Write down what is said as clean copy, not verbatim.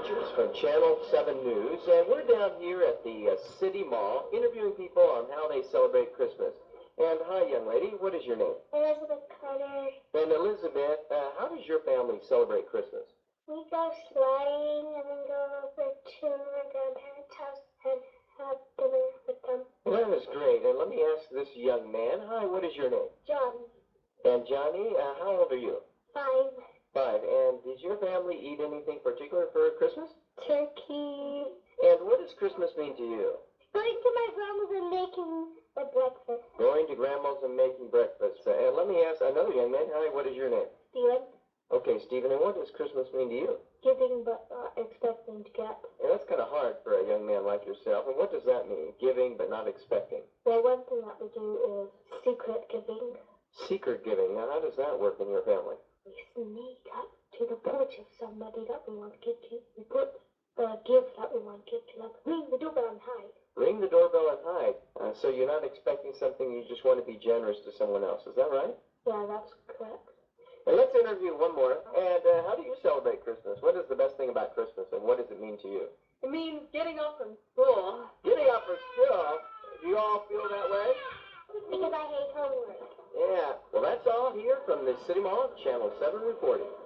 Richards from Channel 7 News, and we're down here at the City Mall interviewing people on how they celebrate Christmas. And hi, young lady, what is your name? Elizabeth Carter. And Elizabeth, how does your family celebrate Christmas? We go sledding and then go over to my grandparents' house and have dinner with them. Well, that is great. And let me ask this young man, hi, what is your name? Johnny. And Johnny, how old are you? 5. 5. And does your family eat anything particular for Christmas? Turkey. And what does Christmas mean to you? Going to my grandma's and making a breakfast. Going to grandma's and making breakfast. And let me ask another young man, hi, what is your name? Steven. Okay, Stephen, and what does Christmas mean to you? Giving but not expecting to get. And that's kind of hard for a young man like yourself. And what does that mean? Giving but not expecting. Well, one thing that we do is secret giving. Secret giving. Now, how does that work in your family? We sneak up to the porch of somebody that we want to give to. We put the gift that we want to give to them. Ring the doorbell and hide. Ring the doorbell and hide. So you're not expecting something, you just want to be generous to someone else. Is that right? Yeah, that's correct. And let's interview one more. And how do you celebrate Christmas? What is the best thing about Christmas, and what does it mean to you? It means getting off from school. Getting up for school? Do you all feel that way? Because I hate homework. Yeah. Well, that's all here from the City Mall, Channel 7 reporting.